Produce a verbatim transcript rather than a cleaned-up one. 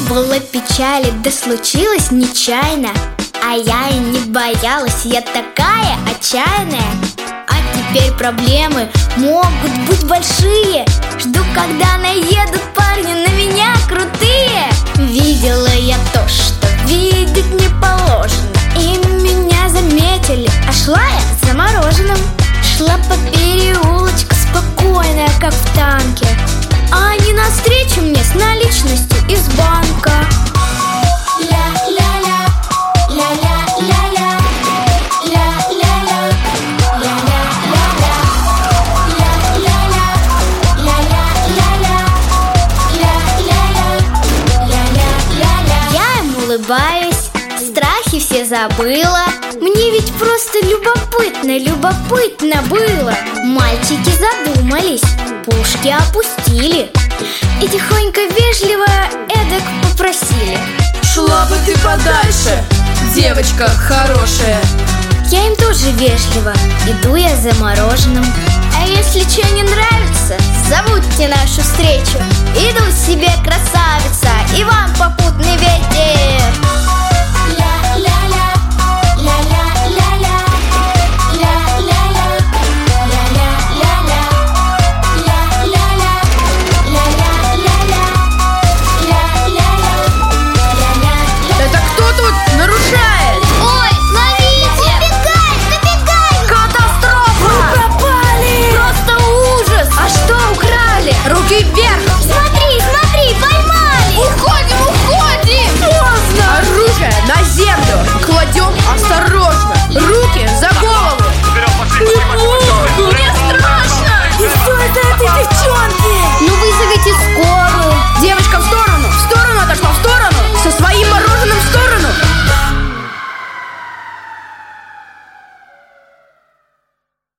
было печали, да случилось нечаянно. А я и не боялась, я такая отчаянная. А теперь проблемы могут быть большие. Жду, когда наедут парни на меня крутые. Видела я то, что видеть не положено, и меня заметили, а шла я за мороженым. Шла по переулочку спокойная, как в танке, а они навстречу мне с наличностью из банка. Я им улыбаюсь, страхи все забыла. Мне ведь просто любопытно, любопытно было. Мальчики задумались, пушки опустили и тихонько, вежливо эдак попросили: шла бы ты подальше, девочка хорошая. Я им тоже вежливо, иду я за мороженым. А если что не нравится, забудьте нашу встречу, иду себе красавица.